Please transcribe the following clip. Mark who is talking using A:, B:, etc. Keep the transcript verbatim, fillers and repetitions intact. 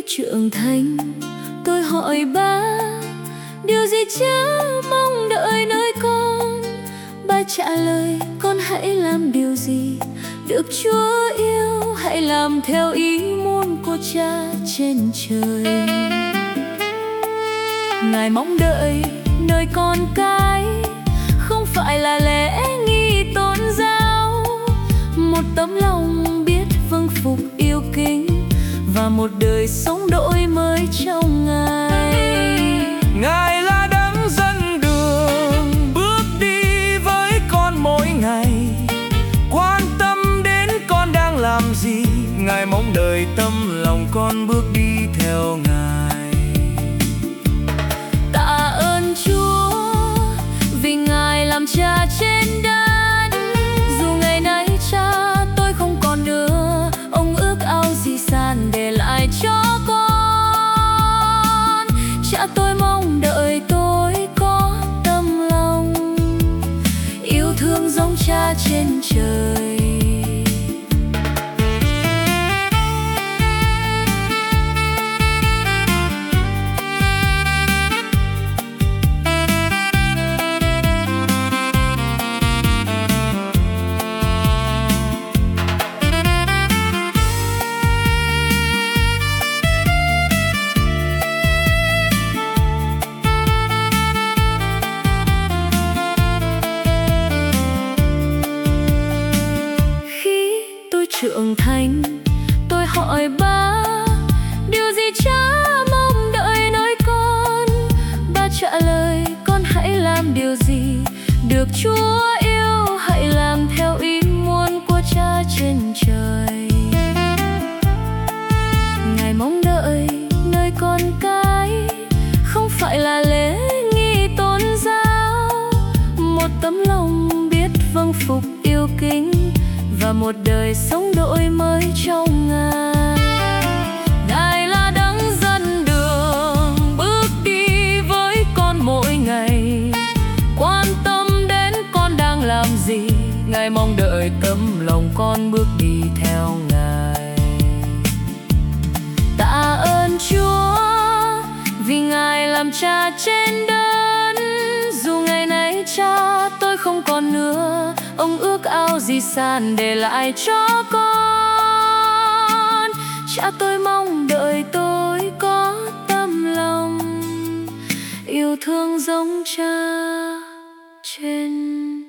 A: trưởng thành, tôi hỏi ba, điều gì cha mong đợi nơi con? Ba trả lời, con hãy làm điều gì được Chúa yêu, hãy làm theo ý muốn của Cha trên trời. Ngài mong đợi nơi con cái không phải là lễ nghi tôn giáo, một tấm lòng biết vâng phục yêu kính và một đời sống đổi mới trong Ngài.
B: Ngài là đấng dẫn đường, bước đi với con mỗi ngày, quan tâm đến con đang làm gì. Ngài mong đợi tâm lòng con bước đi theo Ngài.
A: Tạ ơn Chúa vì Ngài làm Cha trên đất. Dù ngày nay Cha tôi không còn nữa, ông ước ao di sản để lại cho con. Cha tôi mong đợi tôi có tâm lòng yêu thương giống Cha trên trời. Trưởng thành, tôi hỏi ba, điều gì Cha mong đợi nơi con? Ba trả lời, con hãy làm điều gì được Chúa yêu, hãy làm theo ý muốn của Cha trên trời. Ngài mong đợi nơi con cái không phải là lễ nghi tôn giáo, một tấm lòng biết vâng phục yêu kính và một đời sống đổi mới trong Ngài. Ngài là đấng dẫn đường, bước đi với con mỗi ngày, quan tâm đến con đang làm gì. Ngài mong đợi tấm lòng con bước đi theo Ngài. Tạ ơn Chúa vì Ngài làm Cha trên đất. Dù ngày nay Cha tôi không còn nữa, ông ước ao di sản để lại cho con. Cha tôi mong đợi tôi có tâm lòng yêu thương giống Cha trên